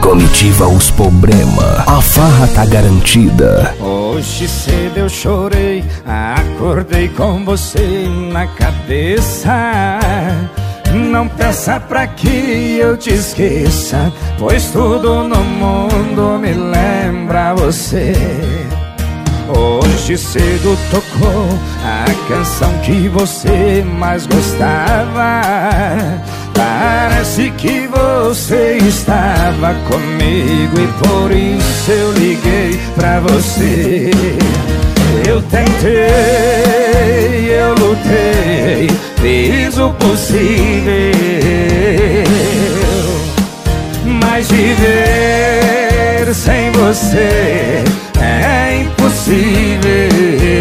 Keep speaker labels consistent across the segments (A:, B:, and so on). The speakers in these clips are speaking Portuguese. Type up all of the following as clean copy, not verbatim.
A: Comitiva os problema, a farra tá garantida.
B: Hoje cedo eu chorei, acordei com você na cabeça. Não peça pra que eu te esqueça, pois tudo no mundo me lembra você. Hoje cedo tocou a canção que você mais gostava. Parece que você estava comigo e por isso eu liguei pra você. Eu tentei, eu lutei, fiz o possível, mas viver sem você é impossível.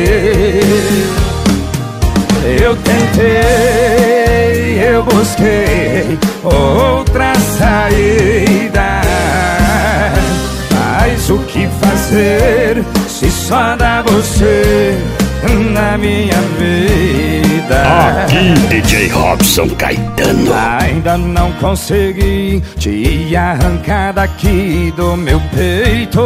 B: Eu tentei, eu busquei outra saída, mas o que fazer se só dá você na minha vida?
A: Aqui DJ Robson Caetano.
B: Ainda não consegui te arrancar daqui do meu peito.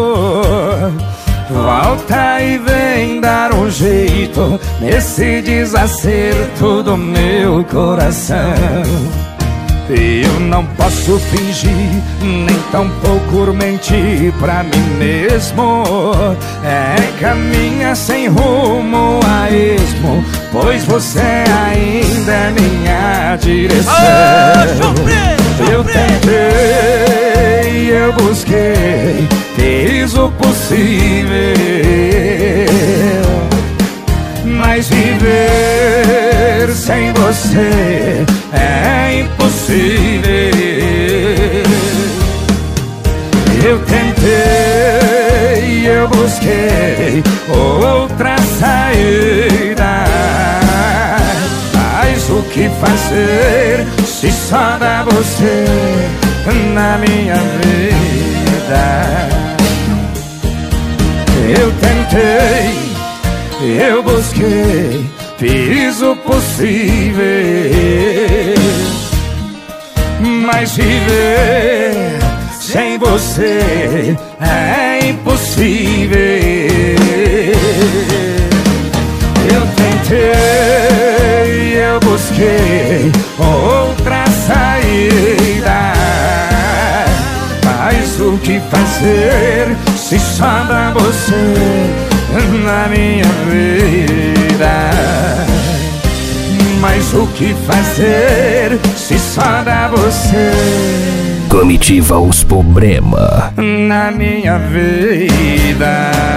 B: Volta e vem dar um jeito nesse desacerto do meu coração. Eu não posso fingir, nem tampouco mentir pra mim mesmo. É caminha sem rumo a esmo, pois você ainda é minha direção. Eu tentei, eu busquei, fiz o possível, mas viver sem você é impossível. Eu tentei, eu busquei outra saída, mas o que fazer se só dá você na minha vida? Eu tentei, eu busquei, fiz o possível, mas viver sem você é impossível. Eu tentei, eu busquei outra saída, mas o que fazer se só dá você na minha vida? Mas o que fazer se só dá você?
A: Comitiva os problema
B: Na minha vida.